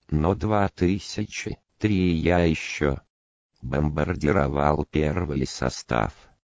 Но 2003 я еще бомбардировал первый состав.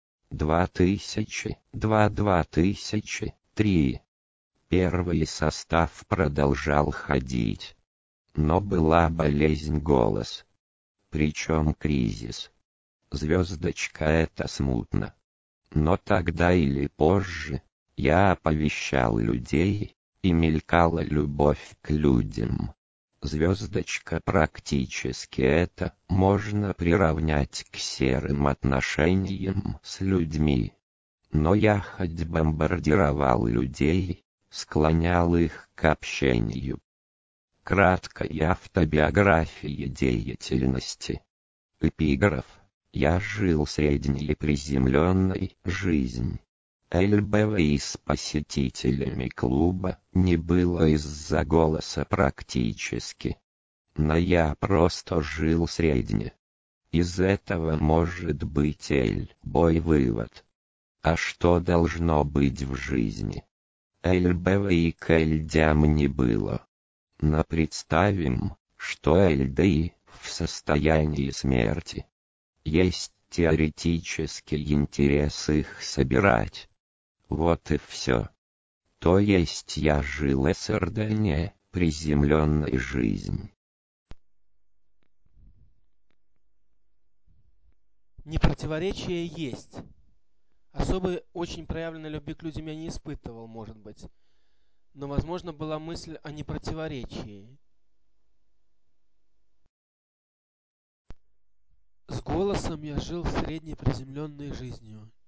2002-2003 первый состав продолжал ходить. Но была болезнь голос. Причем кризис. Звездочка это смутно. Но тогда или позже я оповещал людей, и мелькала любовь к людям. Звездочка практически это можно приравнять к серым отношениям с людьми. Но я хоть бомбардировал людей, склонял их к общению. Краткая автобиография деятельности. Эпиграф. Я жил средней приземленной жизнь. ЛБВ с посетителями клуба не было из-за голоса практически. Но я просто жил средне. Из этого может быть бой вывод. А что должно быть в жизни? ЛБВ и к льдям не было. Но представим, что ЛДИ в состоянии смерти. Есть теоретический интерес их собирать. Вот и все. То есть я жил СРД приземленной жизнь. Непротиворечие есть. Особой очень проявленной любви к людям я не испытывал, может быть. Но, возможно, была мысль о непротиворечии. С голосом я жил средней приземленной жизнью.